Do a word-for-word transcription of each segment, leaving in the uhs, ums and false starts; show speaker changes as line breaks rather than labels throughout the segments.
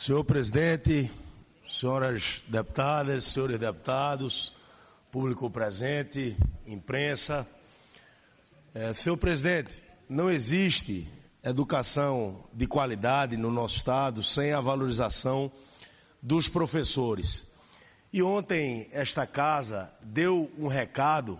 Senhor presidente, senhoras deputadas, senhores deputados, público presente, imprensa. É, senhor presidente, não existe educação de qualidade no nosso estado sem a valorização dos professores. E ontem esta casa deu um recado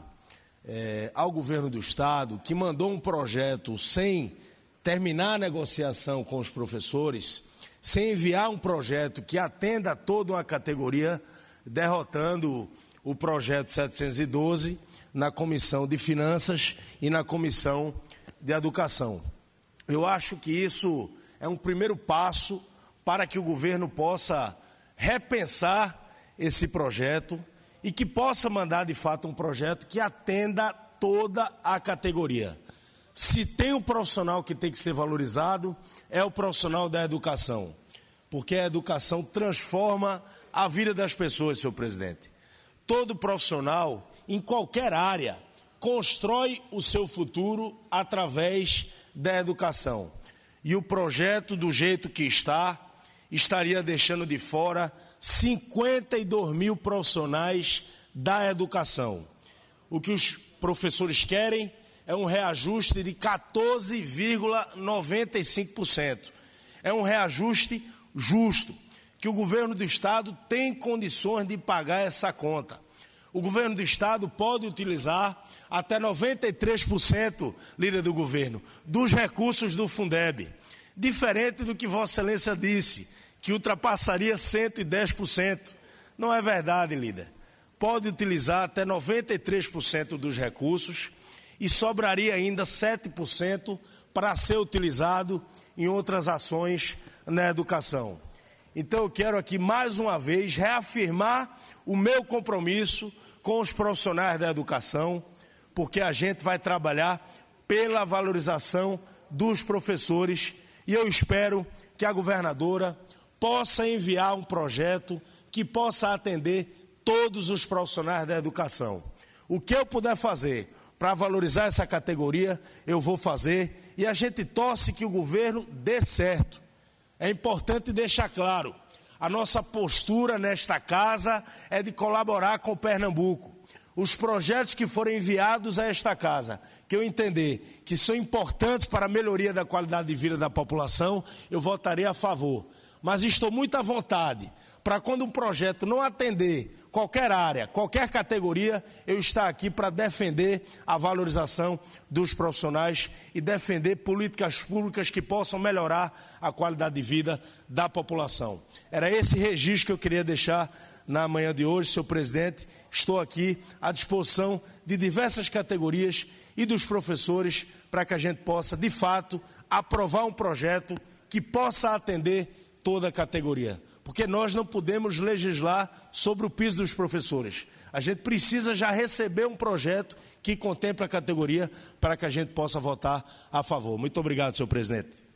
é, ao governo do estado, que mandou um projeto sem terminar a negociação com os professores, sem enviar um projeto que atenda a toda uma categoria, derrotando o projeto setecentos e doze na Comissão de Finanças e na Comissão de Educação. Eu acho que isso é um primeiro passo para que o governo possa repensar esse projeto e que possa mandar, de fato, um projeto que atenda toda a categoria. Se tem um profissional que tem que ser valorizado, é o profissional da educação, porque a educação transforma a vida das pessoas, senhor presidente. Todo profissional, em qualquer área, constrói o seu futuro através da educação. E o projeto, do jeito que está, estaria deixando de fora cinquenta e dois mil profissionais da educação. O que os professores querem é um reajuste de quatorze vírgula noventa e cinco por cento. É um reajuste justo, que o governo do estado tem condições de pagar essa conta. O governo do estado pode utilizar até noventa e três por cento, líder do governo, dos recursos do Fundeb. Diferente do que Vossa Excelência disse, que ultrapassaria cento e dez por cento. Não é verdade, líder. Pode utilizar até noventa e três por cento dos recursos e sobraria ainda sete por cento para ser utilizado em outras ações na educação. Então eu quero aqui mais uma vez reafirmar o meu compromisso com os profissionais da educação, porque a gente vai trabalhar pela valorização dos professores e eu espero que a governadora possa enviar um projeto que possa atender todos os profissionais da educação. O que eu puder fazer para valorizar essa categoria, eu vou fazer, e a gente torce que o governo dê certo. É importante deixar claro, a nossa postura nesta casa é de colaborar com Pernambuco. Os projetos que forem enviados a esta casa, que eu entender que são importantes para a melhoria da qualidade de vida da população, eu votarei a favor. Mas estou muito à vontade para, quando um projeto não atender qualquer área, qualquer categoria, eu estar aqui para defender a valorização dos profissionais e defender políticas públicas que possam melhorar a qualidade de vida da população. Era esse registro que eu queria deixar na manhã de hoje, senhor presidente. Estou aqui à disposição de diversas categorias e dos professores para que a gente possa, de fato, aprovar um projeto que possa atender toda a categoria. Porque nós não podemos legislar sobre o piso dos professores. A gente precisa já receber um projeto que contemple a categoria para que a gente possa votar a favor. Muito obrigado, senhor presidente.